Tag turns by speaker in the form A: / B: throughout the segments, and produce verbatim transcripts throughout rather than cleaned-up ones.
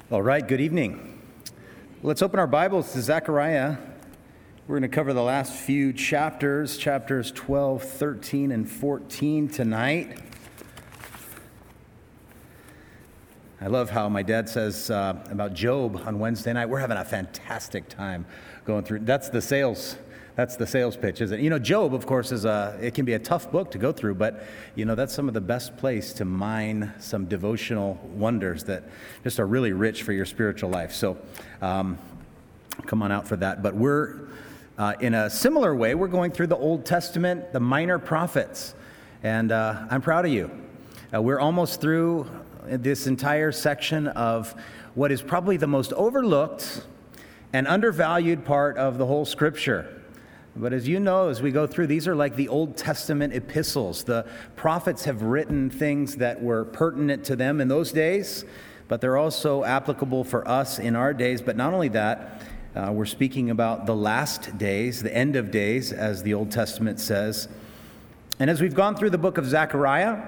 A: All right, good evening. Let's open our Bibles to Zechariah. We're going to cover the last few chapters, chapters twelve, thirteen, and fourteen tonight. I love how my dad says uh, about Job on Wednesday night. We're having a fantastic time going through. That's the sales. That's the sales pitch, isn't it? You know, Job, of course, is a. It can be a tough book to go through, but you know that's some of the best place to mine some devotional wonders that just are really rich for your spiritual life. So, um, come on out for that. But we're uh, in a similar way. We're going through the Old Testament, the minor prophets, and uh, I'm proud of you. Uh, we're almost through this entire section of what is probably the most overlooked and undervalued part of the whole Scripture. But as you know, as we go through, these are like the Old Testament epistles. The prophets have written things that were pertinent to them in those days, but they're also applicable for us in our days. But not only that, uh, we're speaking about the last days, the end of days, as the Old Testament says. And as we've gone through the book of Zechariah,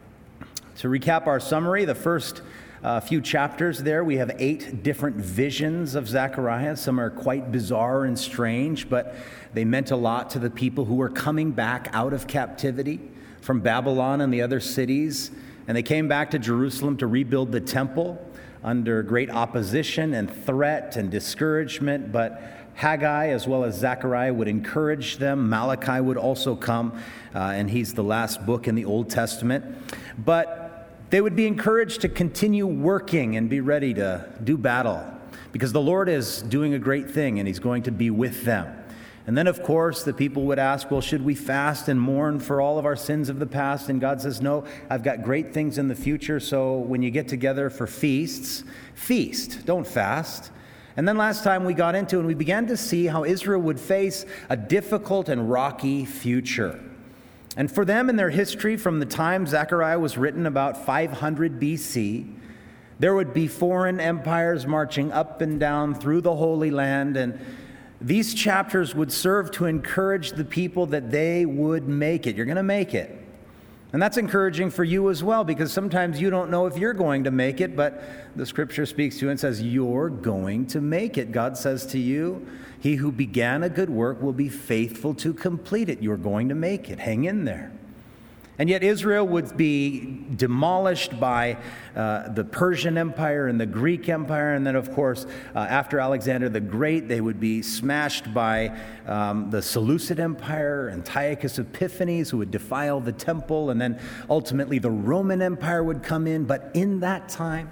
A: to recap our summary, the first uh, few chapters there, we have eight different visions of Zechariah. Some are quite bizarre and strange, but they meant a lot to the people who were coming back out of captivity from Babylon and the other cities. And they came back to Jerusalem to rebuild the temple under great opposition and threat and discouragement. But Haggai, as well as Zechariah, would encourage them. Malachi would also come, uh, and he's the last book in the Old Testament. But they would be encouraged to continue working and be ready to do battle, because the Lord is doing a great thing and he's going to be with them. And then, of course, the people would ask, well, should we fast and mourn for all of our sins of the past? And God says, no, I've got great things in the future. So when you get together for feasts, feast, don't fast. And then last time we got into and we began to see how Israel would face a difficult and rocky future. And for them in their history, from the time Zechariah was written about five hundred B C, there would be foreign empires marching up and down through the Holy Land, and these chapters would serve to encourage the people that they would make it. You're going to make it. And that's encouraging for you as well, because sometimes you don't know if you're going to make it, but the Scripture speaks to you and says, you're going to make it. God says to you, he who began a good work will be faithful to complete it. You're going to make it. Hang in there. And yet Israel would be demolished by uh, the Persian Empire and the Greek Empire. And then, of course, uh, after Alexander the Great, they would be smashed by um, the Seleucid Empire, Antiochus Epiphanes, who would defile the temple. And then ultimately the Roman Empire would come in. But in that time,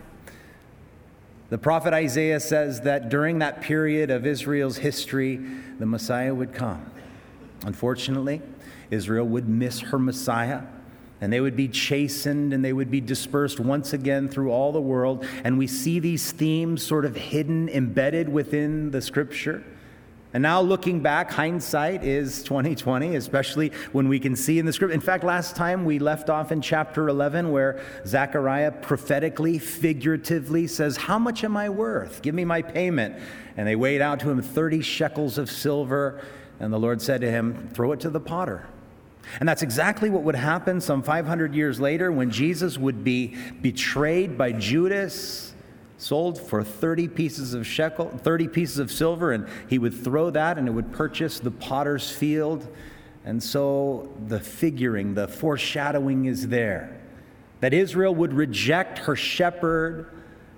A: the prophet Isaiah says that during that period of Israel's history, the Messiah would come. Unfortunately, Israel would miss her Messiah, and they would be chastened and they would be dispersed once again through all the world. And we see these themes sort of hidden, embedded within the Scripture. And now looking back, hindsight is twenty twenty, especially when we can see in the Scripture. In fact, last time we left off in chapter eleven, where Zechariah prophetically, figuratively says, how much am I worth? Give me my payment. And they weighed out to him thirty shekels of silver. And the Lord said to him, throw it to the potter. And that's exactly what would happen some five hundred years later, when Jesus would be betrayed by Judas, sold for thirty pieces of shekel, thirty pieces of silver, and he would throw that and it would purchase the potter's field. And so the figuring, the foreshadowing is there, that Israel would reject her shepherd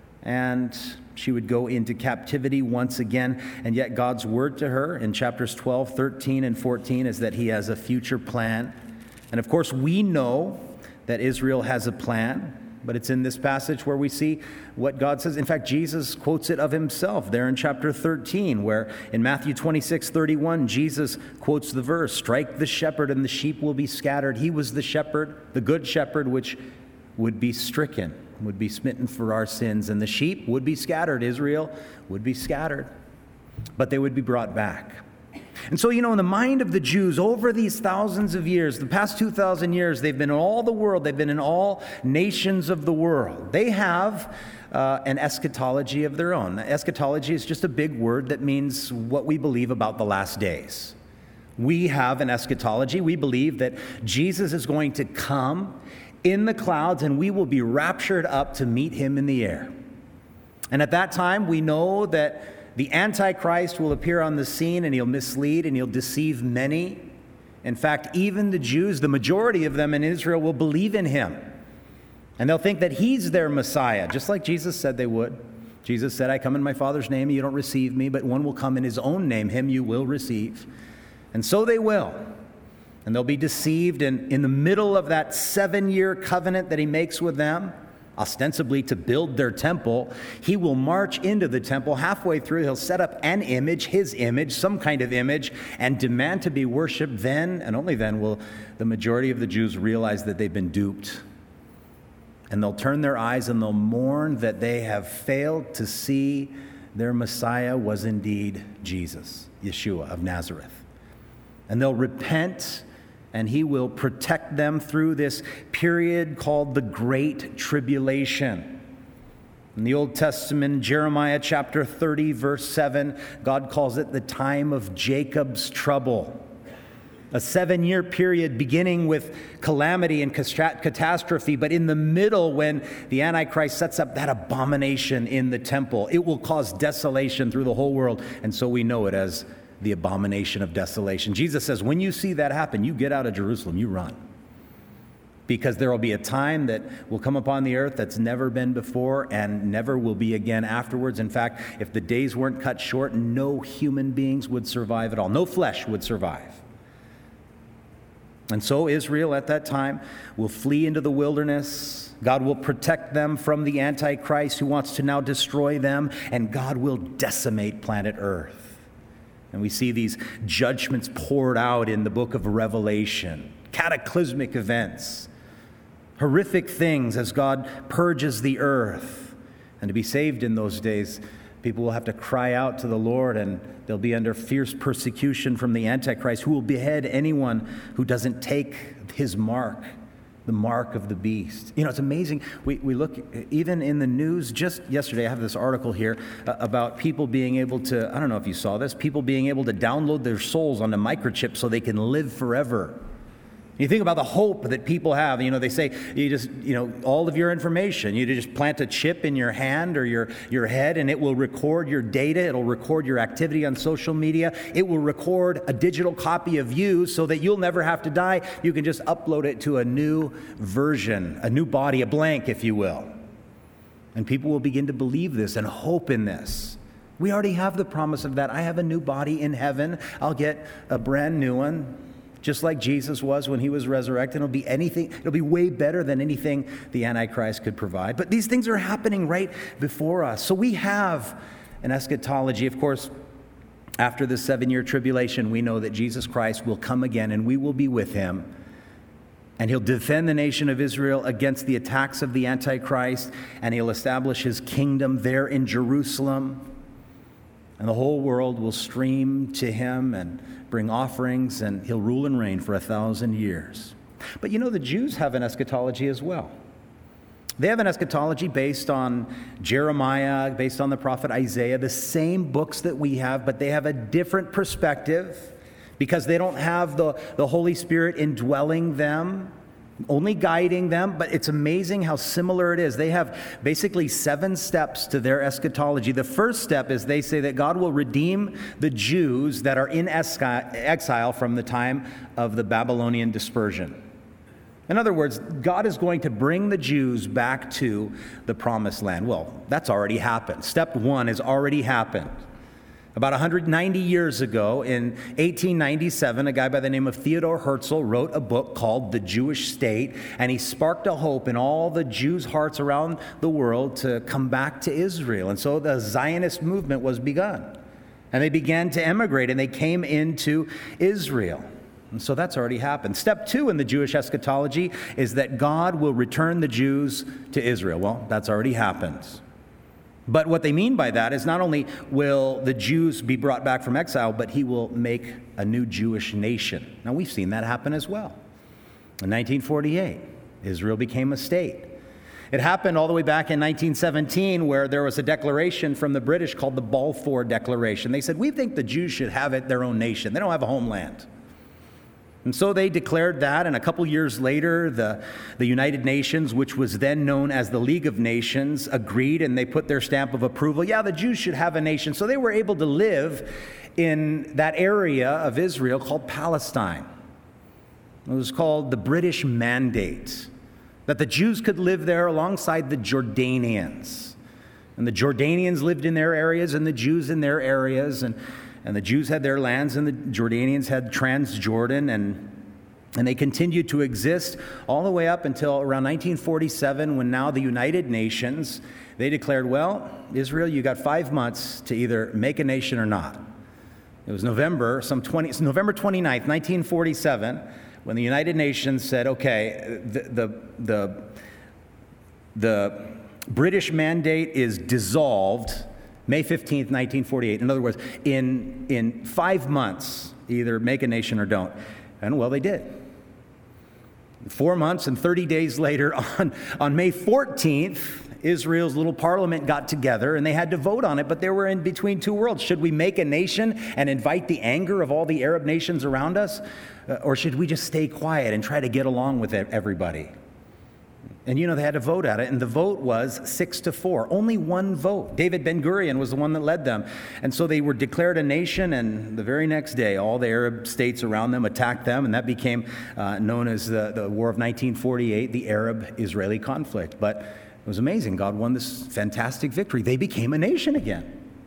A: and she would go into captivity once again. And yet God's word to her in chapters twelve, thirteen, and fourteen is that he has a future plan. And of course, we know that Israel has a plan, but it's in this passage where we see what God says. In fact, Jesus quotes it of himself there in chapter thirteen, where in Matthew twenty-six, thirty-one, Jesus quotes the verse, strike the shepherd and the sheep will be scattered. He was the shepherd, the good shepherd, which would be stricken, would be smitten for our sins, and the sheep would be scattered. Israel would be scattered, but they would be brought back. And so, you know, in the mind of the Jews over these thousands of years, the past two thousand years, they've been in all the world. They've been in all nations of the world. They have uh, an eschatology of their own. Eschatology is just a big word that means what we believe about the last days. We have an eschatology. We believe that Jesus is going to come in the clouds and we will be raptured up to meet him in the air. And at that time, we know that the Antichrist will appear on the scene, and he'll mislead and he'll deceive many. In fact, even the Jews, the majority of them in Israel, will believe in him. And they'll think that he's their Messiah, just like Jesus said they would. Jesus said, I come in my Father's name, and you don't receive me, but one will come in his own name, him you will receive. And so they will. And they'll be deceived, and in the middle of that seven-year covenant that he makes with them, ostensibly to build their temple, he will march into the temple. Halfway through, he'll set up an image, his image, some kind of image, and demand to be worshiped. Then, and only then, will the majority of the Jews realize that they've been duped. And they'll turn their eyes and they'll mourn that they have failed to see their Messiah was indeed Jesus, Yeshua of Nazareth. And they'll repent, and he will protect them through this period called the Great Tribulation. In the Old Testament, Jeremiah chapter thirty, verse seven, God calls it the time of Jacob's trouble. A seven-year period beginning with calamity and catastrophe, but in the middle, when the Antichrist sets up that abomination in the temple, it will cause desolation through the whole world, and so we know it as the abomination of desolation. Jesus says, when you see that happen, you get out of Jerusalem, you run. Because there will be a time that will come upon the earth that's never been before and never will be again afterwards. In fact, if the days weren't cut short, no human beings would survive at all. No flesh would survive. And so Israel at that time will flee into the wilderness. God will protect them from the Antichrist who wants to now destroy them, and God will decimate planet Earth. And we see these judgments poured out in the book of Revelation, cataclysmic events, horrific things as God purges the earth. And to be saved in those days, people will have to cry out to the Lord, and they'll be under fierce persecution from the Antichrist, who will behead anyone who doesn't take his mark, the mark of the beast. You know, it's amazing. We, we look, even in the news, just yesterday, I have this article here uh, about people being able to, I don't know if you saw this, people being able to download their souls onto microchips so they can live forever. You think about the hope that people have. You know, they say you just, you know, all of your information, you just plant a chip in your hand or your, your head, and it will record your data. It'll record your activity on social media. It will record a digital copy of you so that you'll never have to die. You can just upload it to a new version, a new body, a blank, if you will. And people will begin to believe this and hope in this. We already have the promise of that. I have a new body in heaven. I'll get a brand new one. Just like Jesus was when he was resurrected. It'll be anything, it'll be way better than anything the Antichrist could provide. But these things are happening right before us. So we have an eschatology. Of course, after the seven-year tribulation, we know that Jesus Christ will come again and we will be with him. And he'll defend the nation of Israel against the attacks of the Antichrist, and he'll establish his kingdom there in Jerusalem. And the whole world will stream to him and bring offerings, and he'll rule and reign for a thousand years. But you know, the Jews have an eschatology as well. They have an eschatology based on Jeremiah, based on the prophet Isaiah, the same books that we have, but they have a different perspective because they don't have the, the Holy Spirit indwelling them, only guiding them. But it's amazing how similar it is. They have basically seven steps to their eschatology. The first step is they say that God will redeem the Jews that are in exile from the time of the Babylonian dispersion. In other words, God is going to bring the Jews back to the promised land. Well, that's already happened. Step one has already happened. About one hundred ninety years ago, in eighteen ninety-seven, a guy by the name of Theodor Herzl wrote a book called The Jewish State, and he sparked a hope in all the Jews' hearts around the world to come back to Israel. And so the Zionist movement was begun. And they began to emigrate, and they came into Israel. And so that's already happened. Step two in the Jewish eschatology is that God will return the Jews to Israel. Well, that's already happened. But what they mean by that is not only will the Jews be brought back from exile, but he will make a new Jewish nation. Now, we've seen that happen as well. In nineteen forty-eight, Israel became a state. It happened all the way back in nineteen seventeen, where there was a declaration from the British called the Balfour Declaration. They said, we think the Jews should have it their own nation. They don't have a homeland. And so they declared that, and a couple years later, the, the United Nations, which was then known as the League of Nations, agreed, and they put their stamp of approval. Yeah, the Jews should have a nation. So they were able to live in that area of Israel called Palestine. It was called the British Mandate, that the Jews could live there alongside the Jordanians. And the Jordanians lived in their areas, and the Jews in their areas, and And the Jews had their lands, and the Jordanians had Transjordan, and, and they continued to exist all the way up until around nineteen forty-seven, when now the United Nations, they declared, well, Israel, you got five months to either make a nation or not. It was November, some twenty, November twenty-ninth, nineteen forty-seven, when the United Nations said, okay, the, the, the, the British mandate is dissolved May fifteenth, nineteen forty-eight. In other words, in, in five months, either make a nation or don't. And well, they did. Four months and thirty days later, on, on May fourteenth, Israel's little parliament got together and they had to vote on it, but they were in between two worlds. Should we make a nation and invite the anger of all the Arab nations around us? Uh, or should we just stay quiet and try to get along with everybody? And you know, they had to vote at it, and the vote was six to four. Only one vote. David Ben-Gurion was the one that led them. And so they were declared a nation, and the very next day, all the Arab states around them attacked them, and that became uh, known as the, the War of nineteen forty-eight, the Arab-Israeli conflict. But it was amazing. God won this fantastic victory. They became a nation again.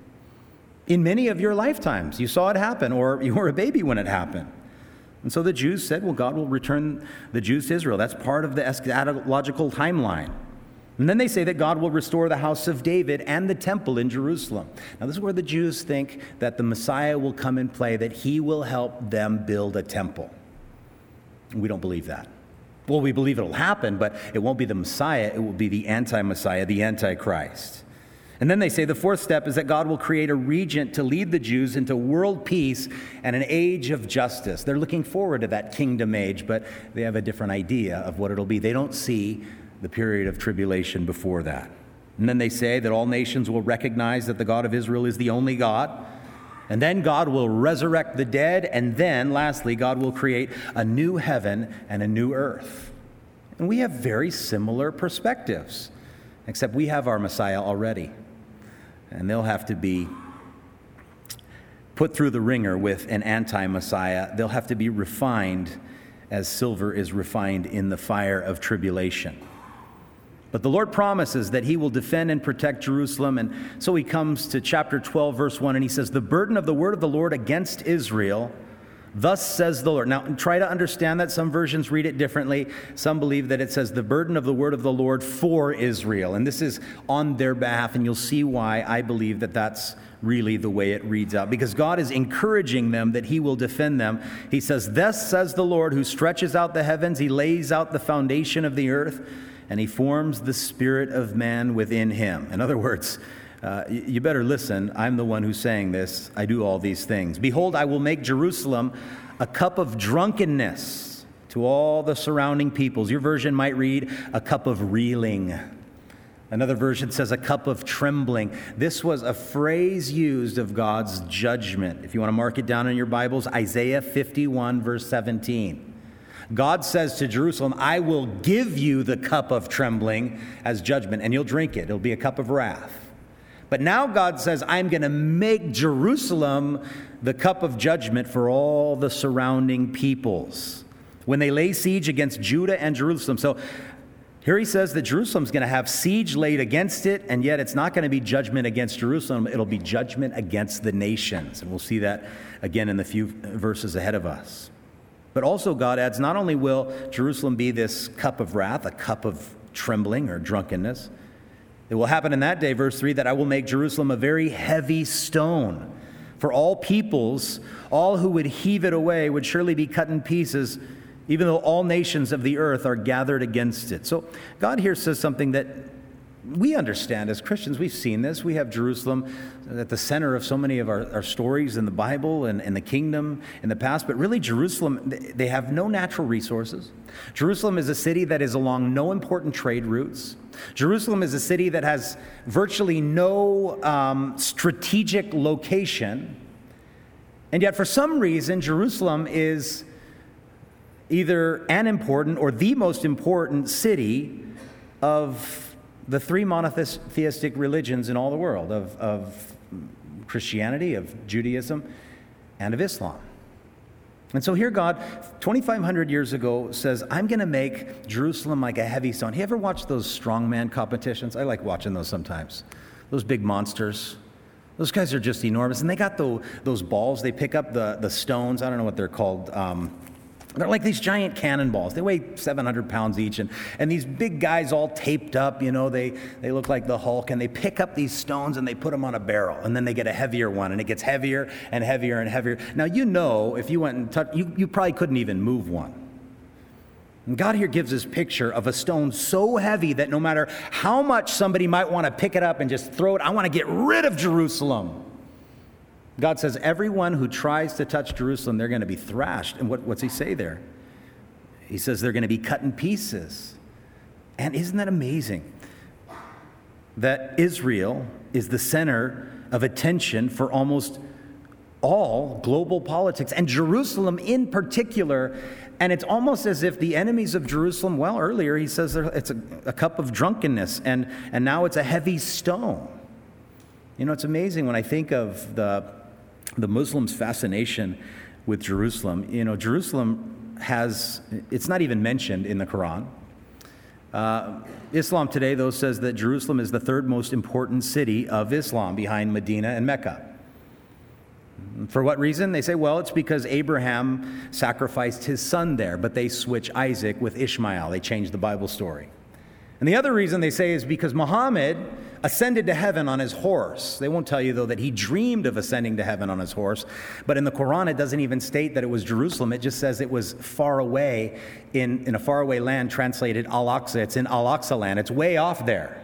A: In many of your lifetimes, you saw it happen, or you were a baby when it happened. And so the Jews said, well, God will return the Jews to Israel. That's part of the eschatological timeline. And then they say that God will restore the house of David and the temple in Jerusalem. Now, this is where the Jews think that the Messiah will come and play, that he will help them build a temple. We don't believe that. Well, we believe it'll happen, but it won't be the Messiah. It will be the anti-Messiah, the Antichrist. And then they say the fourth step is that God will create a regent to lead the Jews into world peace and an age of justice. They're looking forward to that kingdom age, but they have a different idea of what it'll be. They don't see the period of tribulation before that. And then they say that all nations will recognize that the God of Israel is the only God. And then God will resurrect the dead. And then, lastly, God will create a new heaven and a new earth. And we have very similar perspectives, except we have our Messiah already. And they'll have to be put through the ringer with an anti-Messiah. They'll have to be refined as silver is refined in the fire of tribulation. But the Lord promises that he will defend and protect Jerusalem. And so he comes to chapter twelve, verse one, and he says, the burden of the word of the Lord against Israel, thus says the Lord. Now, try to understand that. Some versions read it differently. Some believe that it says the burden of the word of the Lord for Israel. And this is on their behalf, and you'll see why I believe that that's really the way it reads out. Because God is encouraging them that he will defend them. He says, thus says the Lord, who stretches out the heavens, he lays out the foundation of the earth, and he forms the spirit of man within him. In other words, Uh, you better listen. I'm the one who's saying this. I do all these things. Behold, I will make Jerusalem a cup of drunkenness to all the surrounding peoples. Your version might read a cup of reeling. Another version says a cup of trembling. This was a phrase used of God's judgment. If you want to mark it down in your Bibles, Isaiah fifty-one, verse seventeen. God says to Jerusalem, I will give you the cup of trembling as judgment, and you'll drink it. It'll be a cup of wrath. But now God says, I'm going to make Jerusalem the cup of judgment for all the surrounding peoples when they lay siege against Judah and Jerusalem. So here he says that Jerusalem's going to have siege laid against it, and yet it's not going to be judgment against Jerusalem. It'll be judgment against the nations. And we'll see that again in the few verses ahead of us. But also God adds, not only will Jerusalem be this cup of wrath, a cup of trembling or drunkenness, it will happen in that day, verse three, that I will make Jerusalem a very heavy stone. For all peoples, all who would heave it away would surely be cut in pieces, even though all nations of the earth are gathered against it. So God here says something that we understand as Christians. We've seen this. We have Jerusalem at the center of so many of our, our stories in the Bible and in the kingdom in the past. But really, Jerusalem, they have no natural resources. Jerusalem is a city that is along no important trade routes. Jerusalem is a city that has virtually no um, strategic location. And yet, for some reason, Jerusalem is either an important or the most important city of the three monotheistic religions in all the world, of, of Christianity, of Judaism, and of Islam. And so here God, twenty-five hundred years ago, says, I'm going to make Jerusalem like a heavy stone. You ever watch those strongman competitions? I like watching those sometimes. Those big monsters. Those guys are just enormous. And they got the, those balls. They pick up the, the stones. I don't know what they're called. Um, they're like these giant cannonballs. They weigh seven hundred pounds each. And, and these big guys all taped up, you know, they, they look like the Hulk. And they pick up these stones and they put them on a barrel. And then they get a heavier one. And it gets heavier and heavier and heavier. Now, you know, if you went and touched, you, you probably couldn't even move one. And God here gives this picture of a stone so heavy that no matter how much somebody might want to pick it up and just throw it, I want to get rid of Jerusalem. God says everyone who tries to touch Jerusalem, they're going to be thrashed. And what, what's he say there? He says they're going to be cut in pieces. And isn't that amazing? That Israel is the center of attention for almost all global politics, and Jerusalem in particular. And it's almost as if the enemies of Jerusalem, well, earlier he says it's a, a cup of drunkenness, and, and now it's a heavy stone. You know, it's amazing when I think of the the Muslims' fascination with Jerusalem. You know, Jerusalem has, it's not even mentioned in the Quran. Uh, Islam today, though, says that Jerusalem is the third most important city of Islam behind Medina and Mecca. For what reason? They say, well, it's because Abraham sacrificed his son there, but they switch Isaac with Ishmael. They change the Bible story. And the other reason they say is because Muhammad ascended to heaven on his horse. They won't tell you, though, that he dreamed of ascending to heaven on his horse. But in the Quran, it doesn't even state that it was Jerusalem. It just says it was far away, in, in a faraway land, translated Al-Aqsa. It's in Al-Aqsa land. It's way off there.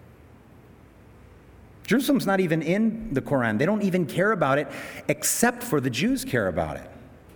A: Jerusalem's not even in the Quran. They don't even care about it, except for the Jews care about it.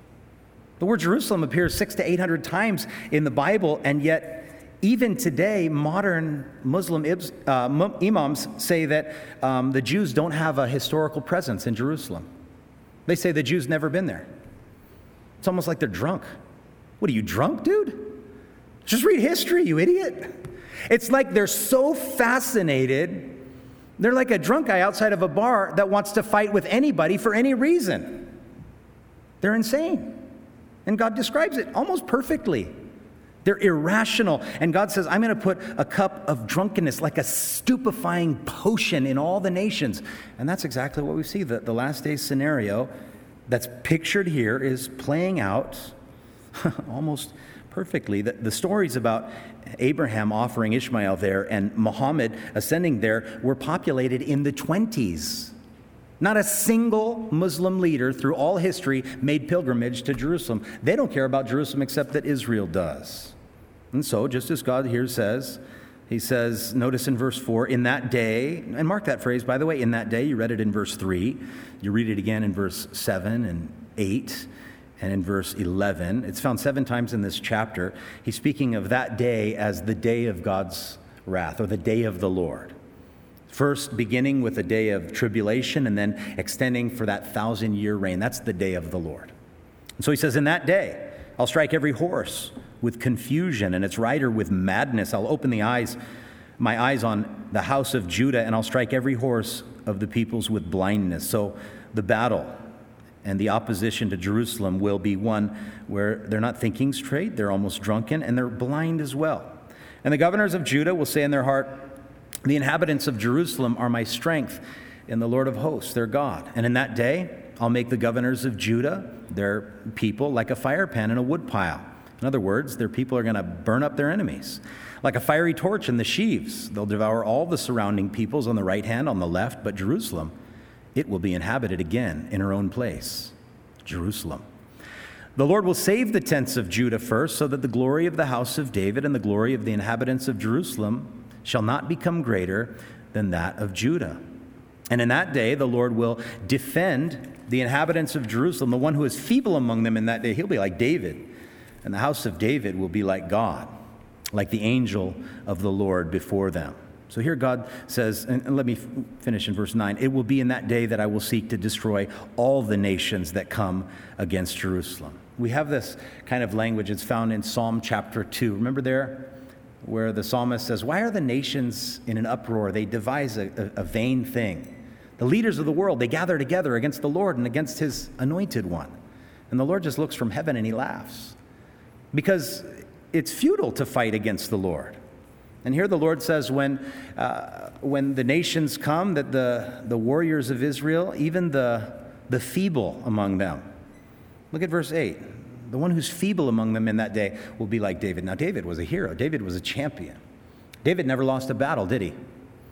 A: The word Jerusalem appears six to eight hundred times in the Bible, and yet even today, modern Muslim uh, imams say that um, the Jews don't have a historical presence in Jerusalem. They say the Jews never been there. It's almost like they're drunk. What are you, drunk, dude? Just read history, you idiot. It's like they're so fascinated. They're like a drunk guy outside of a bar that wants to fight with anybody for any reason. They're insane. And God describes it almost perfectly. They're irrational. And God says, I'm going to put a cup of drunkenness, like a stupefying potion, in all the nations. And that's exactly what we see. The, the last days scenario that's pictured here is playing out almost perfectly. The, the stories about Abraham offering Ishmael there and Muhammad ascending there were populated in the twenties. Not a single Muslim leader through all history made pilgrimage to Jerusalem. They don't care about Jerusalem except that Israel does. And so, just as God here says, he says, notice in verse four, in that day, and mark that phrase, by the way, in that day, you read it in verse three, you read it again in verse seven and eight, and in verse eleven. It's found seven times in this chapter. He's speaking of that day as the day of God's wrath, or the day of the Lord. First, beginning with a day of tribulation and then extending for that thousand-year reign. That's the day of the Lord. And so he says, in that day, I'll strike every horse with confusion and its rider with madness. I'll open the eyes, my eyes on the house of Judah, and I'll strike every horse of the peoples with blindness. So the battle and the opposition to Jerusalem will be one where they're not thinking straight, they're almost drunken, and they're blind as well. And the governors of Judah will say in their heart, the inhabitants of Jerusalem are my strength in the Lord of hosts, their God. And in that day, I'll make the governors of Judah, their people, like a fire pan in a wood pile. In other words, their people are going to burn up their enemies. Like a fiery torch in the sheaves, they'll devour all the surrounding peoples on the right hand, on the left, but Jerusalem, it will be inhabited again in her own place. Jerusalem. The Lord will save the tents of Judah first, so that the glory of the house of David and the glory of the inhabitants of Jerusalem shall not become greater than that of Judah. And in that day, the Lord will defend the inhabitants of Jerusalem. The one who is feeble among them in that day, he'll be like David. And the house of David will be like God, like the angel of the Lord before them. So here God says, and let me finish in verse nine, it will be in that day that I will seek to destroy all the nations that come against Jerusalem. We have this kind of language. It's found in Psalm chapter two. Remember there where the psalmist says, why are the nations in an uproar? They devise a, a, a vain thing. The leaders of the world, they gather together against the Lord and against his anointed one. And the Lord just looks from heaven and he laughs. Because it's futile to fight against the Lord. And here the Lord says when uh, when the nations come, that the, the warriors of Israel, even the, the feeble among them. Look at verse eight. The one who's feeble among them in that day will be like David. Now, David was a hero. David was a champion. David never lost a battle, did he?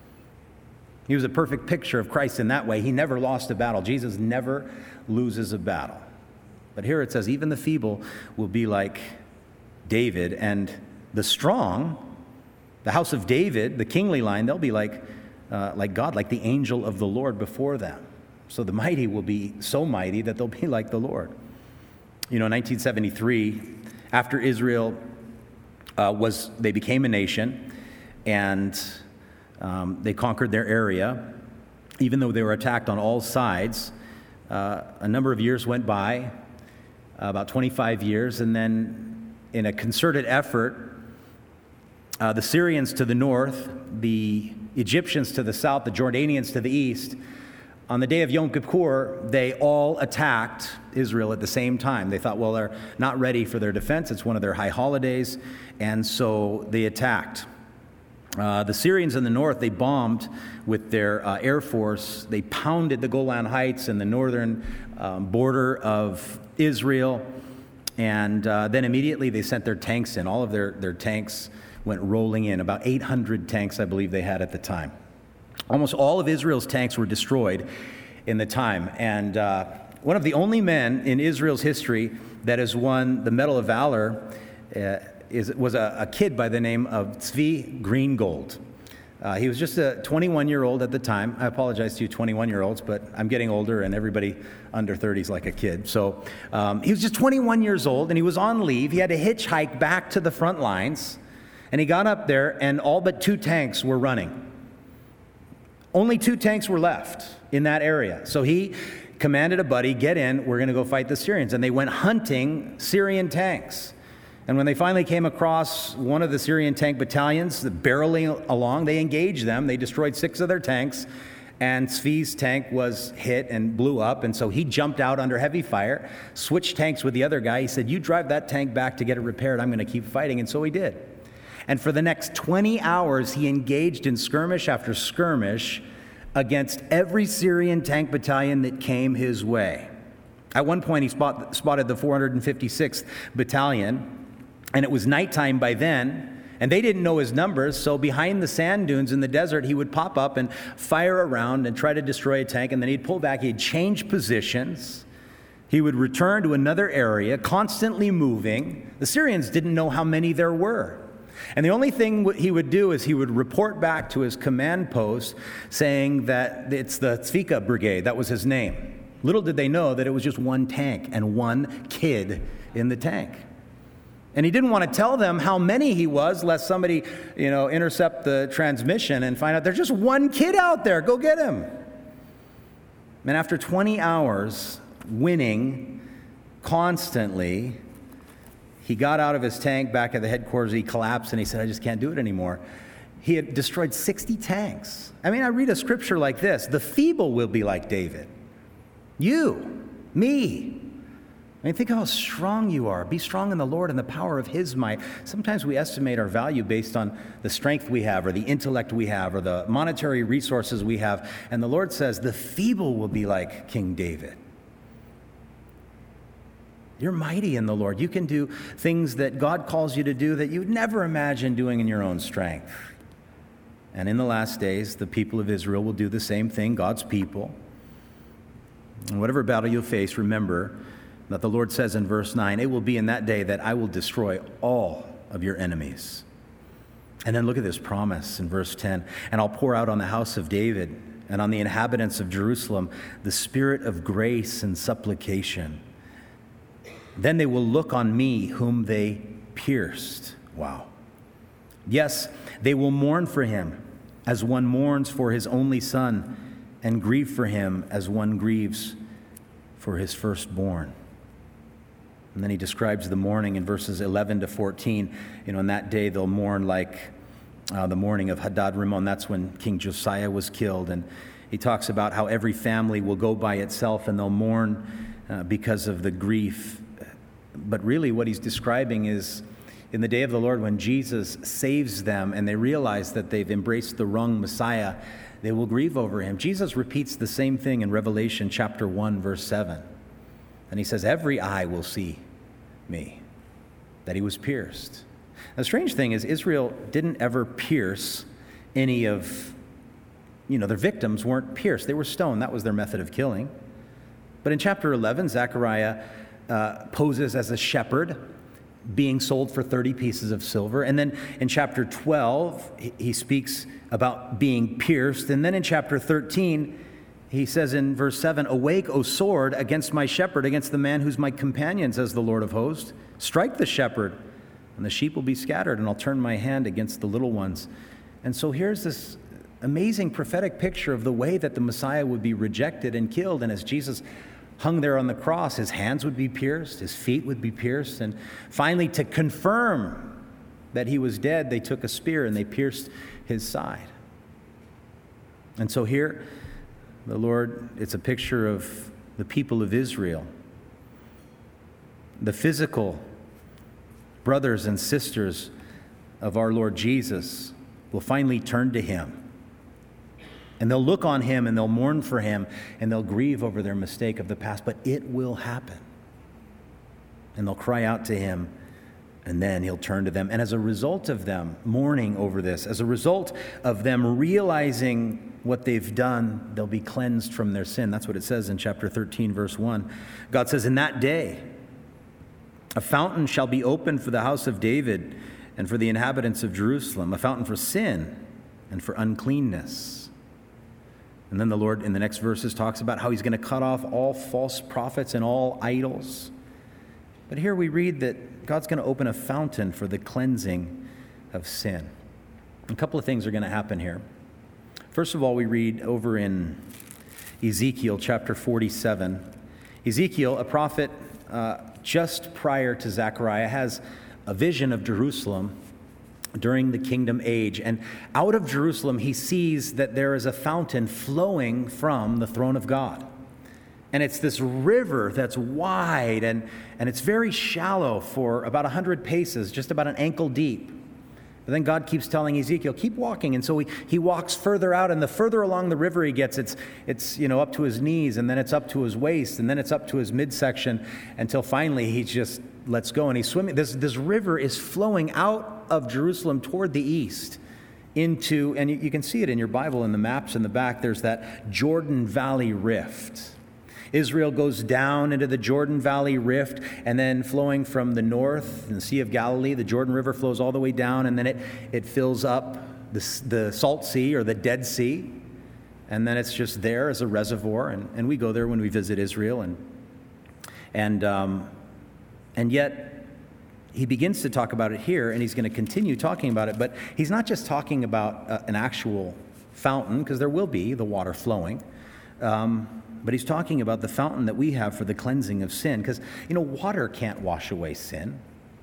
A: He was a perfect picture of Christ in that way. He never lost a battle. Jesus never loses a battle. But here it says, even the feeble will be like David, and the strong, the house of David, the kingly line, they'll be like, uh, like God, like the angel of the Lord before them. So the mighty will be so mighty that they'll be like the Lord. You know, in nineteen seventy-three, after Israel uh, was, they became a nation, and um, they conquered their area, even though they were attacked on all sides. Uh, a number of years went by, uh, about twenty-five years, and then in a concerted effort, uh, the Syrians to the north, the Egyptians to the south, the Jordanians to the east, on the day of Yom Kippur, they all attacked Israel at the same time. They thought, well, they're not ready for their defense. It's one of their high holidays. And so they attacked. Uh, the Syrians in the north, they bombed with their uh, air force. They pounded the Golan Heights and the northern um, border of Israel. And uh, then immediately they sent their tanks in. All of their, their tanks went rolling in. About eight hundred tanks, I believe they had at the time. Almost all of Israel's tanks were destroyed in the time. And uh, one of the only men in Israel's history that has won the Medal of Valor uh, is, was a, a kid by the name of Tzvi Greengold. Uh, he was just a twenty-one-year-old at the time. I apologize to you twenty-one-year-olds, but I'm getting older and everybody under thirty is like a kid. So um, he was just twenty-one years old and he was on leave. He had to hitchhike back to the front lines. And he got up there and all but two tanks were running. Only two tanks were left in that area. So he commanded a buddy, get in, we're going to go fight the Syrians. And they went hunting Syrian tanks. And when they finally came across one of the Syrian tank battalions barreling along, they engaged them. They destroyed six of their tanks. And Tzvi's tank was hit and blew up. And so he jumped out under heavy fire, switched tanks with the other guy. He said, you drive that tank back to get it repaired. I'm going to keep fighting. And so he did. And for the next twenty hours, he engaged in skirmish after skirmish against every Syrian tank battalion that came his way. At one point, he spot, spotted the four hundred fifty-sixth Battalion, and it was nighttime by then, and they didn't know his numbers, so behind the sand dunes in the desert, he would pop up and fire around and try to destroy a tank, and then he'd pull back, he'd change positions. He would return to another area, constantly moving. The Syrians didn't know how many there were. And the only thing he would do is he would report back to his command post saying that it's the Tzvika Brigade. That was his name. Little did they know that it was just one tank and one kid in the tank. And he didn't want to tell them how many he was, lest somebody, you know, intercept the transmission and find out there's just one kid out there. Go get him. And after twenty hours winning constantly, he got out of his tank back at the headquarters. He collapsed and he said, I just can't do it anymore. He had destroyed sixty tanks. I mean, I read a scripture like this. The feeble will be like David. You, me. I mean, think how strong you are. Be strong in the Lord and the power of his might. Sometimes we estimate our value based on the strength we have or the intellect we have or the monetary resources we have. And the Lord says the feeble will be like King David. You're mighty in the Lord. You can do things that God calls you to do that you'd never imagine doing in your own strength. And in the last days, the people of Israel will do the same thing, God's people. And whatever battle you face, remember that the Lord says in verse nine, it will be in that day that I will destroy all of your enemies. And then look at this promise in verse ten. And I'll pour out on the house of David and on the inhabitants of Jerusalem the spirit of grace and supplication. Then they will look on me whom they pierced. Wow. Yes, they will mourn for him as one mourns for his only son, and grieve for him as one grieves for his firstborn. And then he describes the mourning in verses eleven to fourteen. You know, in that day they'll mourn like uh, the mourning of Hadad Rimmon. That's when King Josiah was killed. And he talks about how every family will go by itself and they'll mourn uh, because of the grief. But really what he's describing is in the day of the Lord when Jesus saves them and they realize that they've embraced the wrong Messiah, they will grieve over him. Jesus repeats the same thing in Revelation chapter one, verse seven. And he says, every eye will see me, that he was pierced. The strange thing is Israel didn't ever pierce any of, you know, their victims weren't pierced. They were stoned. That was their method of killing. But in chapter eleven, Zechariah uh, poses as a shepherd being sold for thirty pieces of silver. And then in chapter twelve, he, he speaks about being pierced. And then in chapter thirteen, he says in verse seven, awake, O sword, against my shepherd, against the man who's my companion, says the Lord of hosts. Strike the shepherd, and the sheep will be scattered, and I'll turn my hand against the little ones. And so here's this amazing prophetic picture of the way that the Messiah would be rejected and killed. And as Jesus hung there on the cross, his hands would be pierced, his feet would be pierced, and finally, to confirm that he was dead, they took a spear and they pierced his side. And so here, the Lord, it's a picture of the people of Israel. The physical brothers and sisters of our Lord Jesus will finally turn to him. And they'll look on him and they'll mourn for him and they'll grieve over their mistake of the past. But it will happen. And they'll cry out to him and then he'll turn to them. And as a result of them mourning over this, as a result of them realizing what they've done, they'll be cleansed from their sin. That's what it says in chapter thirteen, verse one. God says, in that day, a fountain shall be opened for the house of David and for the inhabitants of Jerusalem, a fountain for sin and for uncleanness. And then the Lord in the next verses talks about how he's going to cut off all false prophets and all idols. But here we read that God's going to open a fountain for the cleansing of sin. A couple of things are going to happen here. First of all, we read over in Ezekiel chapter forty-seven. Ezekiel, a prophet uh, just prior to Zechariah, has a vision of Jerusalem during the kingdom age. And out of Jerusalem, he sees that there is a fountain flowing from the throne of God. And it's this river that's wide and, and it's very shallow for about one hundred paces, just about an ankle deep. But then God keeps telling Ezekiel, keep walking. And so he, he walks further out, and the further along the river he gets, it's, it's you know up to his knees, and then it's up to his waist, and then it's up to his midsection, until finally he just lets go and he's swimming. This, this river is flowing out of Jerusalem toward the east into, and you, you can see it in your Bible in the maps in the back, there's that Jordan Valley Rift. Israel goes down into the Jordan Valley Rift, and then flowing from the north, in the Sea of Galilee, the Jordan River flows all the way down, and then it, it fills up the, the Salt Sea or the Dead Sea, and then it's just there as a reservoir, and, and we go there when we visit Israel, and and um, and yet he begins to talk about it here, and he's going to continue talking about it, but he's not just talking about uh, an actual fountain, because there will be the water flowing, um, but he's talking about the fountain that we have for the cleansing of sin. Because, you know, water can't wash away sin.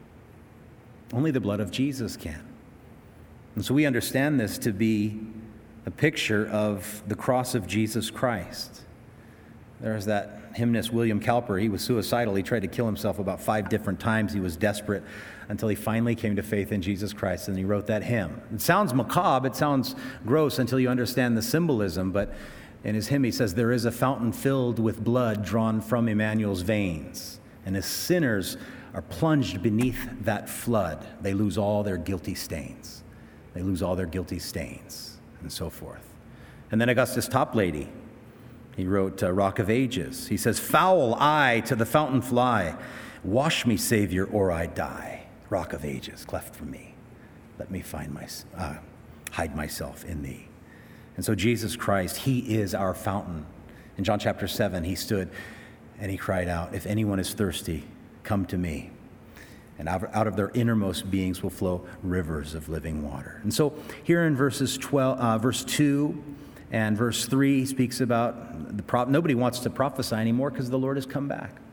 A: Only the blood of Jesus can. And so we understand this to be a picture of the cross of Jesus Christ. There's that hymnist, William Cowper. He was suicidal. He tried to kill himself about five different times. He was desperate until he finally came to faith in Jesus Christ, and he wrote that hymn. It sounds macabre. It sounds gross until you understand the symbolism, but in his hymn, he says, there is a fountain filled with blood drawn from Emmanuel's veins, and as sinners are plunged beneath that flood, they lose all their guilty stains. They lose all their guilty stains, and so forth. And then Augustus Toplady, he wrote uh, Rock of Ages. He says, foul I to the fountain fly, wash me, Savior, or I die. Rock of Ages, cleft for me. Let me find my, uh, hide myself in thee. And so Jesus Christ, he is our fountain. In John chapter seven, he stood and he cried out, if anyone is thirsty, come to me. And out of their innermost beings will flow rivers of living water. And so here in verses twelve, uh, verse two and verse three, he speaks about the prop. Nobody wants to prophesy anymore because the Lord has come back.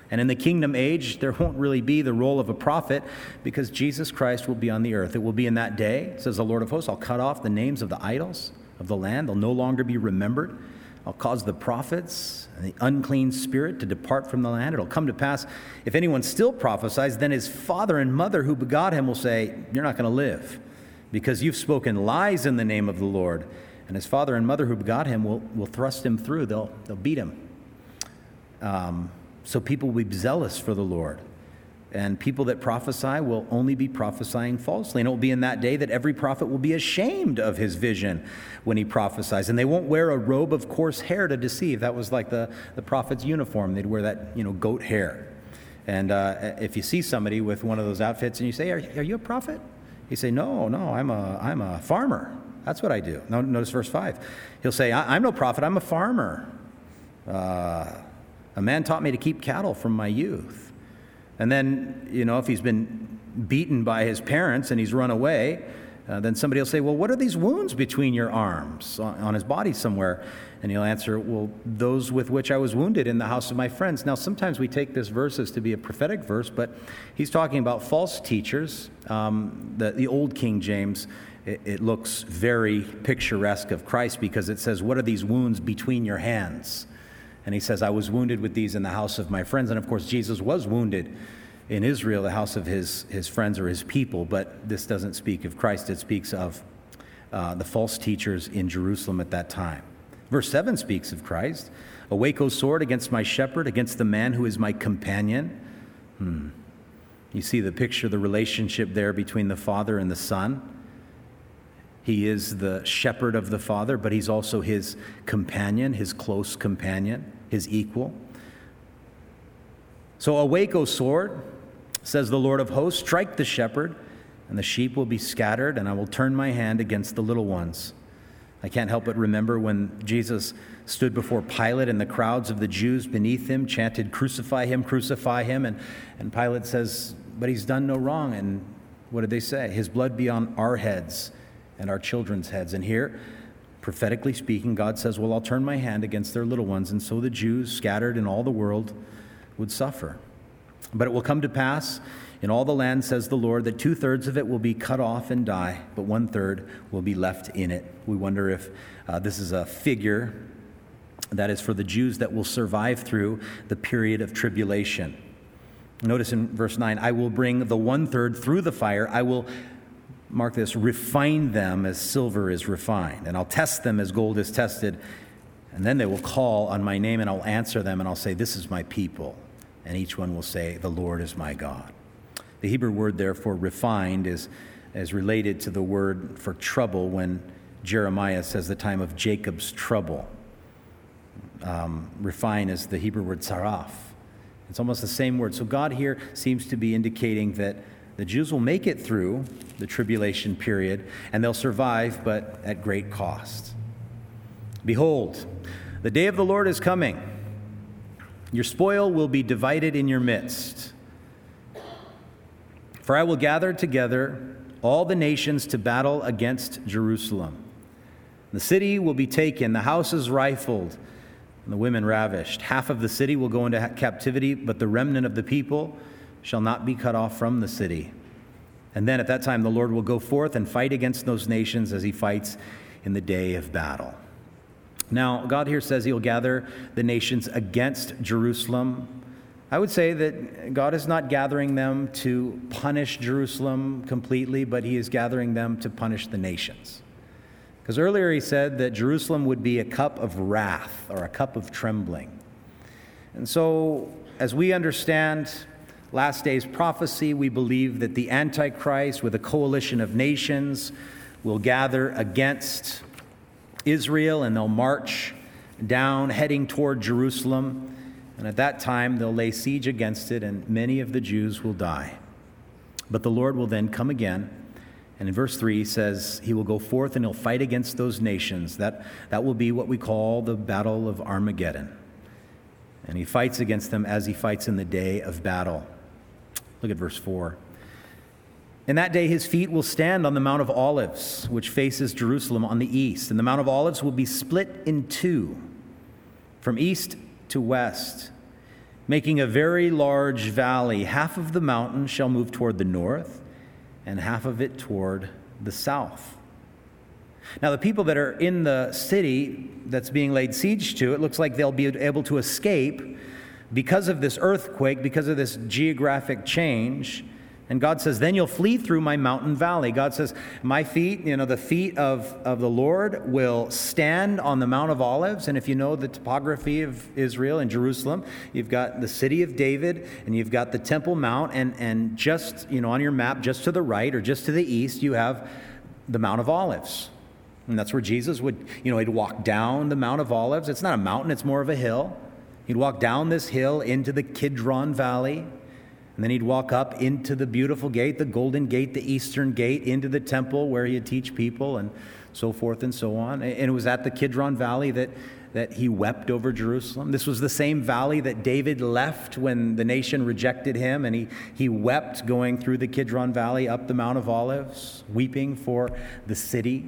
A: And in the kingdom age, there won't really be the role of a prophet because Jesus Christ will be on the earth. It will be in that day, says the Lord of hosts, I'll cut off the names of the idols of the land. They'll no longer be remembered. I'll cause the prophets and the unclean spirit to depart from the land. It'll come to pass, if anyone still prophesies, then his father and mother who begot him will say, you're not going to live because you've spoken lies in the name of the Lord. And his father and mother who begot him will, will thrust him through. They'll, they'll beat him. Um, so people will be zealous for the Lord. And people that prophesy will only be prophesying falsely. And it will be in that day that every prophet will be ashamed of his vision when he prophesies. And they won't wear a robe of coarse hair to deceive. That was like the, the prophet's uniform. They'd wear that, you know, goat hair. And uh, if you see somebody with one of those outfits and you say, are, are you a prophet? He say, no, no, I'm a, I'm a farmer. That's what I do. No, notice verse five. He'll say, I'm no prophet, I'm a farmer. Uh, a man taught me to keep cattle from my youth. And then, you know, if he's been beaten by his parents and he's run away, uh, then somebody will say, well, what are these wounds between your arms on, on his body somewhere? And he'll answer, well, those with which I was wounded in the house of my friends. Now, sometimes we take this verse as to be a prophetic verse, but he's talking about false teachers. Um, the, the old King James, it, it looks very picturesque of Christ because it says, what are these wounds between your hands? And he says, I was wounded with these in the house of my friends. And of course, Jesus was wounded in Israel, the house of his, his friends or his people. But this doesn't speak of Christ. It speaks of uh, the false teachers in Jerusalem at that time. Verse seven speaks of Christ. Awake, O sword, against my shepherd, against the man who is my companion. Hmm. You see the picture, the relationship there between the Father and the Son. He is the shepherd of the Father, but he's also his companion, his close companion, his equal. So awake, O sword, says the Lord of hosts, strike the shepherd, and the sheep will be scattered, and I will turn my hand against the little ones. I can't help but remember when Jesus stood before Pilate and the crowds of the Jews beneath him chanted, crucify him, crucify him, and, and Pilate says, but he's done no wrong. And what did they say? His blood be on our heads and our children's heads. And here, prophetically speaking, God says, well, I'll turn my hand against their little ones, and so the Jews scattered in all the world would suffer. But it will come to pass in all the land, says the Lord, that two-thirds of it will be cut off and die, but one-third will be left in it. We wonder if uh, this is a figure that is for the Jews that will survive through the period of tribulation. Notice in verse nine, I will bring the one-third through the fire. I will mark this, refine them as silver is refined, and I'll test them as gold is tested, and then they will call on my name, and I'll answer them, and I'll say, this is my people, and each one will say, the Lord is my God. The Hebrew word there for refined is, is related to the word for trouble when Jeremiah says the time of Jacob's trouble. Um, refine is the Hebrew word saraf. It's almost the same word. So God here seems to be indicating that the Jews will make it through the tribulation period, and they'll survive, but at great cost. Behold, the day of the Lord is coming. Your spoil will be divided in your midst. For I will gather together all the nations to battle against Jerusalem. The city will be taken, the houses rifled, and the women ravished. Half of the city will go into captivity, but the remnant of the people shall not be cut off from the city. And then at that time the Lord will go forth and fight against those nations as he fights in the day of battle. Now, God here says he'll gather the nations against Jerusalem. I would say that God is not gathering them to punish Jerusalem completely, but he is gathering them to punish the nations. Because earlier he said that Jerusalem would be a cup of wrath or a cup of trembling. And so, as we understand last day's prophecy, we believe that the Antichrist, with a coalition of nations, will gather against Israel, and they'll march down, heading toward Jerusalem. And at that time, they'll lay siege against it, and many of the Jews will die. But the Lord will then come again. And in verse three, he says he will go forth and he'll fight against those nations. That, that will be what we call the Battle of Armageddon. And he fights against them as he fights in the day of battle. Look at verse four. In that day his feet will stand on the Mount of Olives, which faces Jerusalem on the east. And the Mount of Olives will be split in two, from east to west. making a very large valley. Half of the mountain shall move toward the north, and half of it toward the south. Now, the people that are in the city that's being laid siege to, it looks like they'll be able to escape because of this earthquake, because of this geographic change. And God says, then you'll flee through my mountain valley. God says, my feet, you know, the feet of, of the Lord will stand on the Mount of Olives. And if you know the topography of Israel and Jerusalem, you've got the city of David and you've got the Temple Mount. And, and just, you know, on your map, just to the right or just to the east, you have the Mount of Olives. And that's where Jesus would, you know, he'd walk down the Mount of Olives. It's not a mountain, it's more of a hill. He'd walk down this hill into the Kidron Valley. And then he'd walk up into the beautiful gate, the Golden Gate, the Eastern Gate, into the temple where he'd teach people and so forth and so on. And it was at the Kidron Valley that, that he wept over Jerusalem. This was the same valley that David left when the nation rejected him, and he, he wept going through the Kidron Valley up the Mount of Olives, weeping for the city.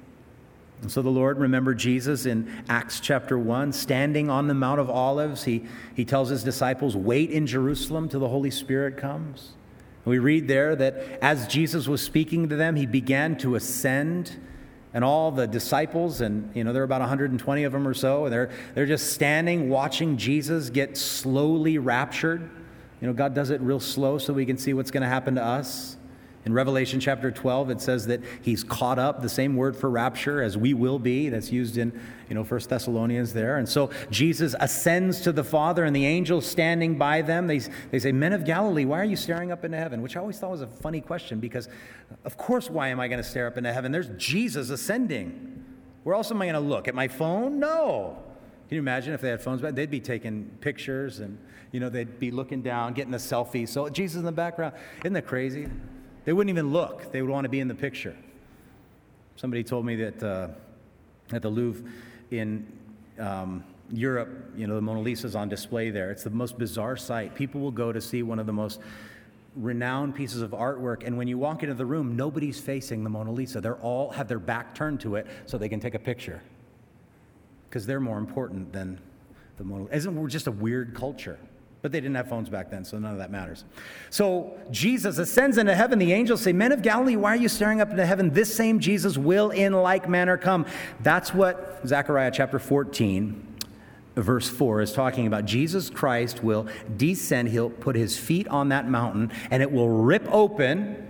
A: And so the Lord remembered Jesus in Acts chapter one, standing on the Mount of Olives. He, he tells his disciples, wait in Jerusalem till the Holy Spirit comes. And we read there that as Jesus was speaking to them, he began to ascend, and all the disciples, and you know, there are about one hundred twenty of them or so, and they're, they're just standing watching Jesus get slowly raptured. You know, God does it real slow so we can see what's going to happen to us. In Revelation chapter twelve, it says that he's caught up, the same word for rapture as we will be. That's used in, you know, First Thessalonians there. And so Jesus ascends to the Father, and the angels standing by them, they, they say, men of Galilee, why are you staring up into heaven? Which I always thought was a funny question, because of course, why am I going to stare up into heaven? There's Jesus ascending. Where else am I going to look? At my phone? No. Can you imagine if they had phones back? They'd be taking pictures, and, you know, they'd be looking down, getting a selfie. So Jesus in the background. Isn't that crazy? They wouldn't even look. They would want to be in the picture. Somebody told me that uh, at the Louvre in um, Europe, you know, the Mona Lisa's on display there. It's the most bizarre sight. People will go to see one of the most renowned pieces of artwork, and when you walk into the room, nobody's facing the Mona Lisa. They're all have their back turned to it so they can take a picture, because they're more important than the Mona Lisa. Isn't we just a weird culture? But they didn't have phones back then, so none of that matters. So Jesus ascends into heaven. The angels say, men of Galilee, why are you staring up into heaven? This same Jesus will in like manner come. That's what Zechariah chapter fourteen, verse four is talking about. Jesus Christ will descend. He'll put his feet on that mountain, and it will rip open.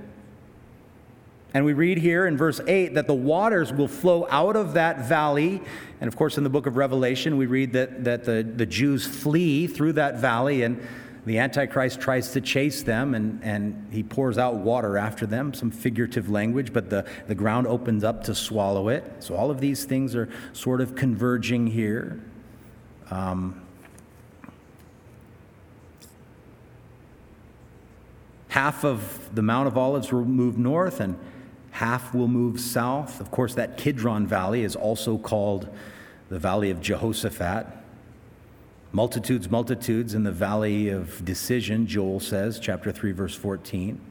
A: And we read here in verse eight that the waters will flow out of that valley. And of course, in the book of Revelation, we read that, that the, the Jews flee through that valley, and the Antichrist tries to chase them, and, and he pours out water after them, some figurative language, but the, the ground opens up to swallow it. So all of these things are sort of converging here. Um, half of the Mount of Olives will move north, and half will move south. Of course, that Kidron Valley is also called the Valley of Jehoshaphat. Multitudes, multitudes in the Valley of Decision, Joel says, chapter three, verse fourteen.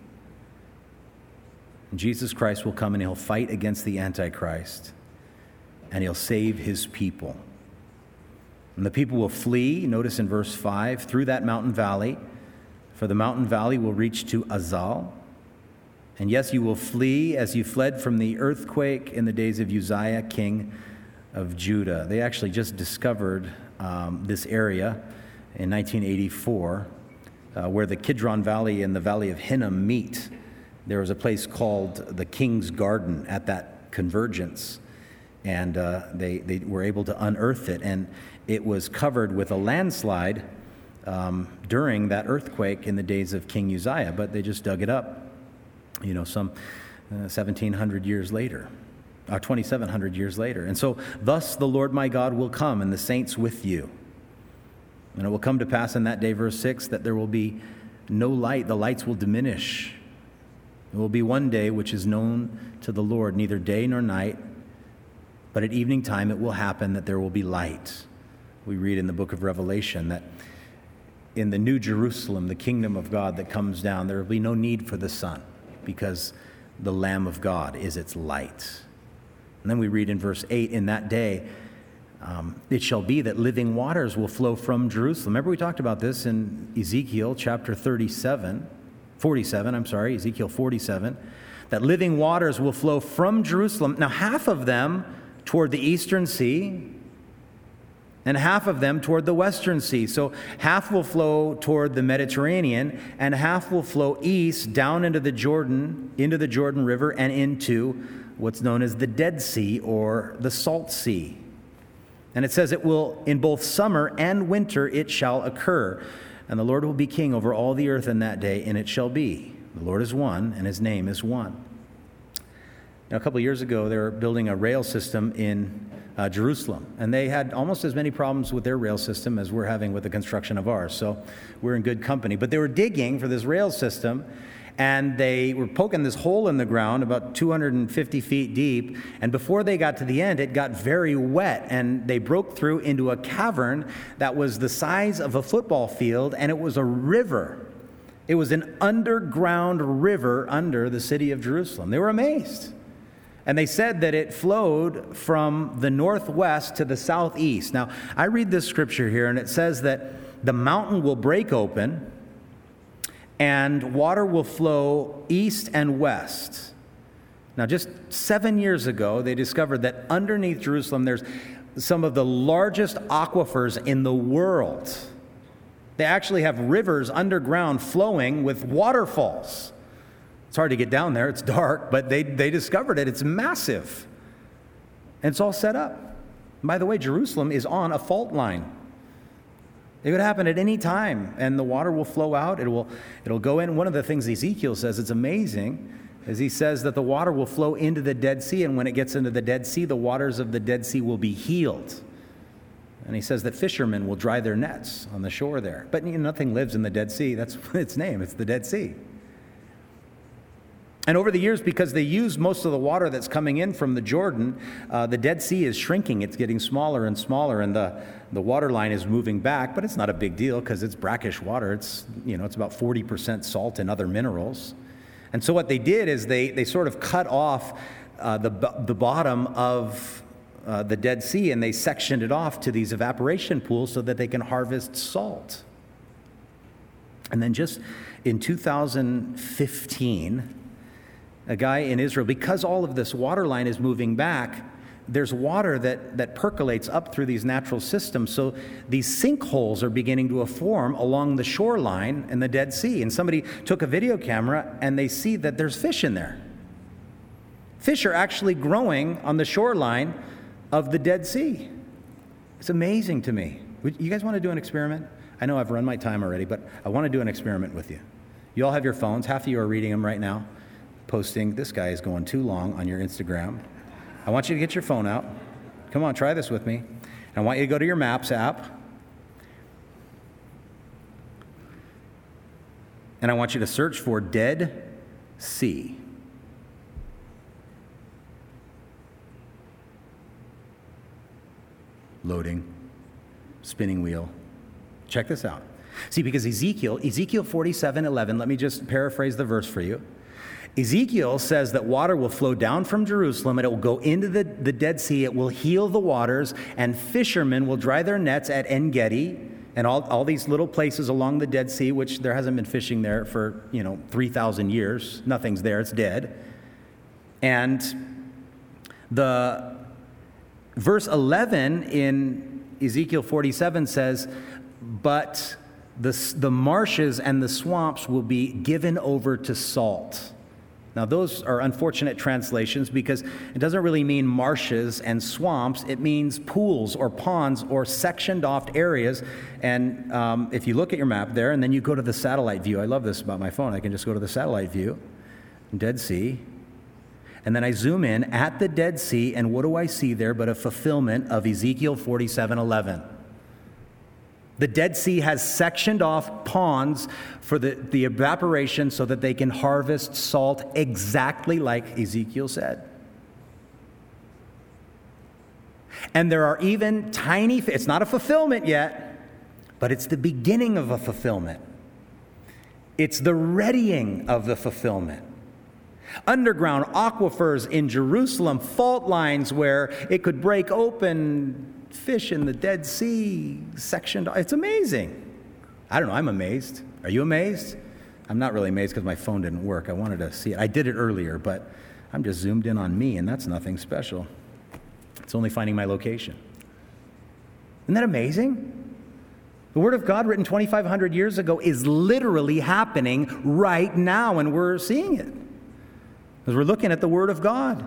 A: And Jesus Christ will come and he'll fight against the Antichrist, and he'll save his people. And the people will flee, notice in verse five, through that mountain valley, for the mountain valley will reach to Azal. And yes, you will flee as you fled from the earthquake in the days of Uzziah, king of Judah. They actually just discovered um, this area in nineteen eighty-four, uh, where the Kidron Valley and the Valley of Hinnom meet. There was a place called the King's Garden at that convergence, and uh, they, they were able to unearth it, and it was covered with a landslide um, during that earthquake in the days of King Uzziah, but they just dug it up. You know, some uh, seventeen hundred years later, or twenty-seven hundred years later. And so, thus the Lord my God will come, and the saints with you. And it will come to pass in that day, verse six, that there will be no light. The lights will diminish. There will be one day which is known to the Lord, neither day nor night, but at evening time it will happen that there will be light. We read in the book of Revelation that in the New Jerusalem, the kingdom of God that comes down, there will be no need for the sun, because the Lamb of God is its light. And then we read in verse eight, in that day, Um, it shall be that living waters will flow from Jerusalem. Remember we talked about this in Ezekiel chapter thirty-seven, forty-seven, I'm sorry, Ezekiel forty-seven, that living waters will flow from Jerusalem. Now half of them toward the eastern sea, and half of them toward the western sea. So half will flow toward the Mediterranean, and half will flow east down into the Jordan, into the Jordan River, and into what's known as the Dead Sea or the Salt Sea. And it says it will, in both summer and winter, it shall occur. And the Lord will be king over all the earth in that day, and it shall be. The Lord is one, and his name is one. Now, a couple of years ago, they were building a rail system in uh, Jerusalem. And they had almost as many problems with their rail system as we're having with the construction of ours. So we're in good company. But they were digging for this rail system, and they were poking this hole in the ground about two hundred fifty feet deep. And before they got to the end, it got very wet. And they broke through into a cavern that was the size of a football field, and it was a river. It was an underground river under the city of Jerusalem. They were amazed. And they said that it flowed from the northwest to the southeast. Now, I read this scripture here, and it says that the mountain will break open, and water will flow east and west. Now, just seven years ago, they discovered that underneath Jerusalem, there's some of the largest aquifers in the world. They actually have rivers underground flowing with waterfalls. It's hard to get down there. It's dark, but they, they discovered it. It's massive. And it's all set up. And by the way, Jerusalem is on a fault line. It would happen at any time, and the water will flow out. It will, it'll go in. One of the things Ezekiel says, it's amazing, is he says that the water will flow into the Dead Sea, and when it gets into the Dead Sea, the waters of the Dead Sea will be healed. And he says that fishermen will dry their nets on the shore there. But you know, nothing lives in the Dead Sea. That's its name. It's the Dead Sea. And over the years, because they use most of the water that's coming in from the Jordan, uh, the Dead Sea is shrinking. It's getting smaller and smaller, and the, the water line is moving back. But it's not a big deal because it's brackish water. It's, you know, it's about forty percent salt and other minerals. And so what they did is they, they sort of cut off uh, the, the bottom of uh, the Dead Sea, and they sectioned it off to these evaporation pools so that they can harvest salt. And then just in two thousand fifteen... a guy in Israel, because all of this water line is moving back, there's water that, that percolates up through these natural systems. So these sinkholes are beginning to form along the shoreline in the Dead Sea. And somebody took a video camera, and they see that there's fish in there. Fish are actually growing on the shoreline of the Dead Sea. It's amazing to me. You guys want to do an experiment? I know I've run my time already, but I want to do an experiment with you. You all have your phones. Half of you are reading them right now. Posting, this guy is going too long on your Instagram. I want you to get your phone out. Come on, try this with me. I want you to go to your Maps app. And I want you to search for Dead Sea. Loading. Spinning wheel. Check this out. See, because Ezekiel, Ezekiel forty-seven eleven, let me just paraphrase the verse for you. Ezekiel says that water will flow down from Jerusalem, and it will go into the, the Dead Sea. It will heal the waters, and fishermen will dry their nets at En-Gedi and all, all these little places along the Dead Sea, which there hasn't been fishing there for, you know, three thousand years. Nothing's there. It's dead. And the verse eleven in Ezekiel forty-seven says, but the, the marshes and the swamps will be given over to salt. Now, those are unfortunate translations because it doesn't really mean marshes and swamps. It means pools or ponds or sectioned off areas. And um, if you look at your map there, and then you go to the satellite view. I love this about my phone. I can just go to the satellite view, Dead Sea. And then I zoom in at the Dead Sea, and what do I see there but a fulfillment of Ezekiel forty-seven eleven. The Dead Sea has sectioned off ponds for the, the evaporation so that they can harvest salt exactly like Ezekiel said. And there are even tiny, it's not a fulfillment yet, but it's the beginning of a fulfillment. It's the readying of the fulfillment. Underground aquifers in Jerusalem, fault lines where it could break open fish in the Dead Sea sectioned. It's amazing. I don't know, I'm amazed. Are you amazed? I'm not really amazed because my phone didn't work. I wanted to see it. I did it earlier, but I'm just zoomed in on me, and that's nothing special. It's only finding my location. Isn't that amazing? The Word of God written twenty-five hundred years ago is literally happening right now, and we're seeing it. Because we're looking at the Word of God.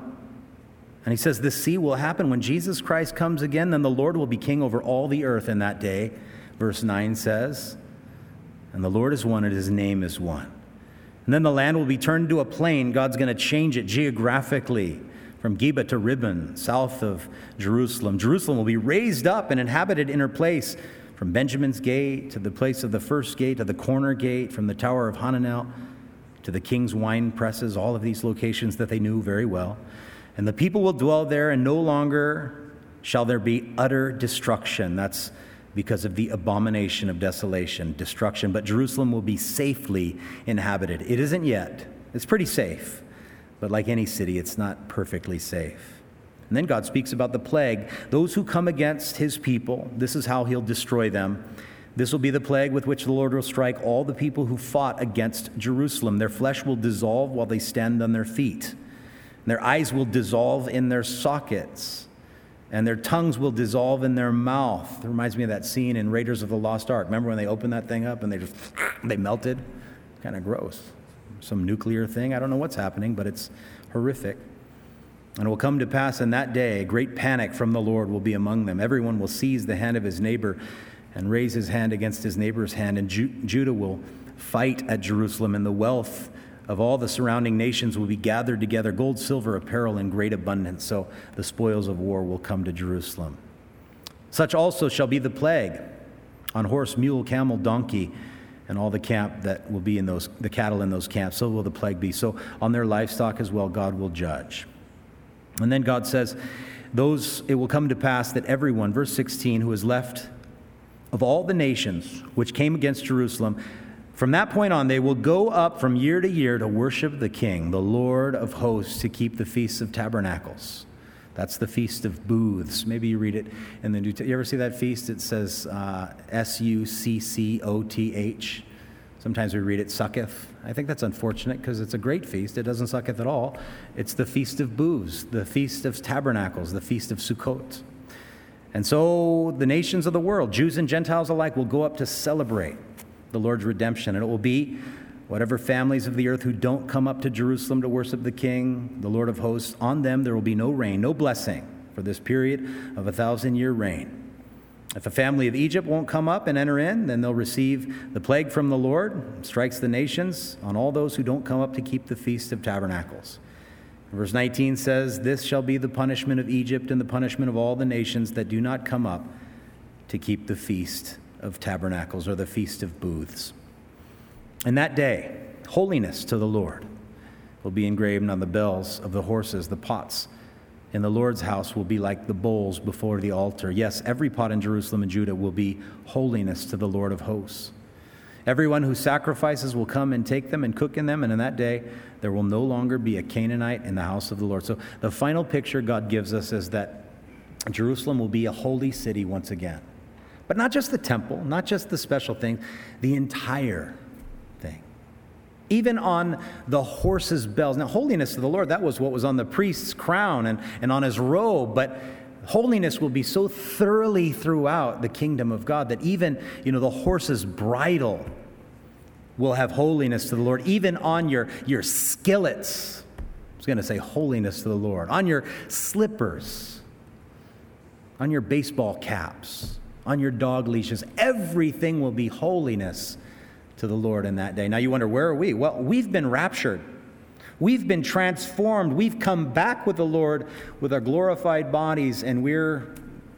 A: And he says this sea will happen when Jesus Christ comes again, then the Lord will be king over all the earth in that day. Verse nine says, and the Lord is one and his name is one. And then the land will be turned into a plain. God's going to change it geographically from Geba to Ribbon, south of Jerusalem. Jerusalem will be raised up and inhabited in her place, from Benjamin's gate to the place of the first gate to the corner gate, from the tower of Hananel to the king's wine presses, all of these locations that they knew very well. And the people will dwell there, and no longer shall there be utter destruction. That's because of the abomination of desolation, destruction. But Jerusalem will be safely inhabited. It isn't yet. It's pretty safe. But like any city, it's not perfectly safe. And then God speaks about the plague. Those who come against his people, this is how he'll destroy them. This will be the plague with which the Lord will strike all the people who fought against Jerusalem. Their flesh will dissolve while they stand on their feet. And their eyes will dissolve in their sockets. And their tongues will dissolve in their mouth. It reminds me of that scene in Raiders of the Lost Ark. Remember when they opened that thing up and they just, they melted? Kind of gross. Some nuclear thing. I don't know what's happening, but it's horrific. And it will come to pass in that day, a great panic from the Lord will be among them. Everyone will seize the hand of his neighbor and raise his hand against his neighbor's hand. And Ju- Judah will fight at Jerusalem, and the wealth of all the surrounding nations will be gathered together, gold, silver, apparel in great abundance. So the spoils of war will come to Jerusalem. Such also shall be the plague on horse, mule, camel, donkey, and all the camp that will be in those, the cattle in those camps. So will the plague be. So on their livestock as well, God will judge. And then God says, those, it will come to pass that everyone, verse sixteen, who is left of all the nations which came against Jerusalem, from that point on, they will go up from year to year to worship the King, the Lord of hosts, to keep the Feast of Tabernacles. That's the Feast of Booths. Maybe you read it in the New Testament. You ever see that feast? It says uh, S U C C O T H. Sometimes we read it sucketh. I think that's unfortunate because it's a great feast. It doesn't sucketh at all. It's the Feast of Booths, the Feast of Tabernacles, the Feast of Sukkot. And so the nations of the world, Jews and Gentiles alike, will go up to celebrate the Lord's redemption. And it will be whatever families of the earth who don't come up to Jerusalem to worship the King, the Lord of hosts, on them there will be no rain, no blessing for this period of a thousand-year reign. If a family of Egypt won't come up and enter in, then they'll receive the plague from the Lord, strikes the nations on all those who don't come up to keep the Feast of Tabernacles. Verse nineteen says, this shall be the punishment of Egypt and the punishment of all the nations that do not come up to keep the Feast of Tabernacles, or the Feast of Booths. And that day, holiness to the Lord will be engraved on the bells of the horses, the pots in the Lord's house will be like the bowls before the altar. Yes, every pot in Jerusalem and Judah will be holiness to the Lord of hosts. Everyone who sacrifices will come and take them and cook in them, and in that day there will no longer be a Canaanite in the house of the Lord. So the final picture God gives us is that Jerusalem will be a holy city once again. But not just the temple, not just the special things, the entire thing. Even on the horses' bells. Now, holiness to the Lord, that was what was on the priest's crown and, and on his robe, but holiness will be so thoroughly throughout the kingdom of God that even, you know, the horse's bridle will have holiness to the Lord. Even on your, your skillets, I was going to say holiness to the Lord. On your slippers, on your baseball caps, on your dog leashes, everything will be holiness to the Lord in that day. Now you wonder, where are we? Well, we've been raptured. We've been transformed. We've come back with the Lord with our glorified bodies, and we're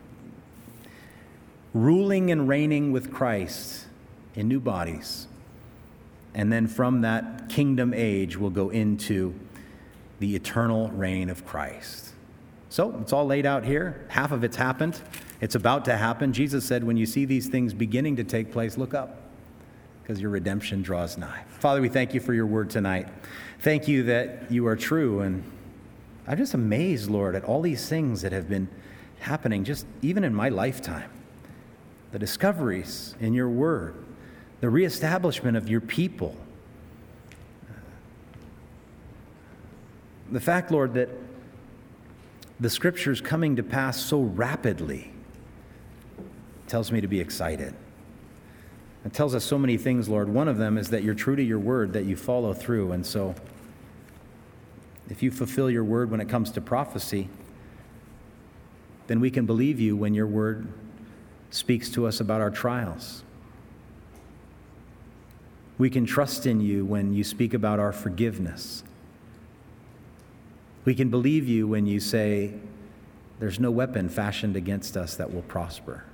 A: ruling and reigning with Christ in new bodies. And then from that kingdom age, we'll go into the eternal reign of Christ. So it's all laid out here. Half of it's happened. It's about to happen. Jesus said, when you see these things beginning to take place, look up, because your redemption draws nigh. Father, we thank you for your word tonight. Thank you that you are true. And I'm just amazed, Lord, at all these things that have been happening just even in my lifetime. The discoveries in your word, the reestablishment of your people. The fact, Lord, that the scriptures coming to pass so rapidly tells me to be excited. It tells us so many things, Lord. One of them is that you're true to your word, that you follow through. And so if you fulfill your word when it comes to prophecy, then we can believe you when your word speaks to us about our trials. We can trust in you when you speak about our forgiveness. We can believe you when you say, there's no weapon fashioned against us that will prosper.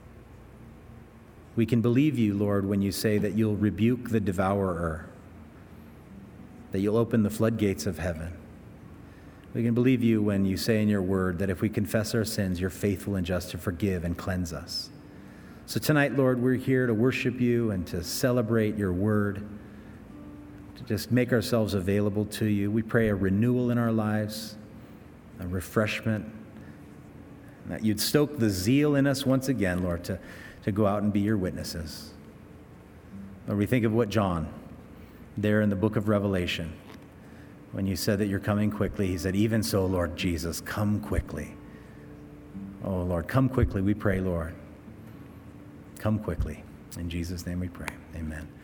A: We can believe you, Lord, when you say that you'll rebuke the devourer, that you'll open the floodgates of heaven. We can believe you when you say in your word that if we confess our sins, you're faithful and just to forgive and cleanse us. So tonight, Lord, we're here to worship you and to celebrate your word, to just make ourselves available to you. We pray a renewal in our lives, a refreshment, that you'd stoke the zeal in us once again, Lord, to, to go out and be your witnesses. Lord, we think of what John, there in the book of Revelation, when you said that you're coming quickly, he said, even so, Lord Jesus, come quickly. Oh, Lord, come quickly, we pray, Lord. Come quickly. In Jesus' name we pray. Amen.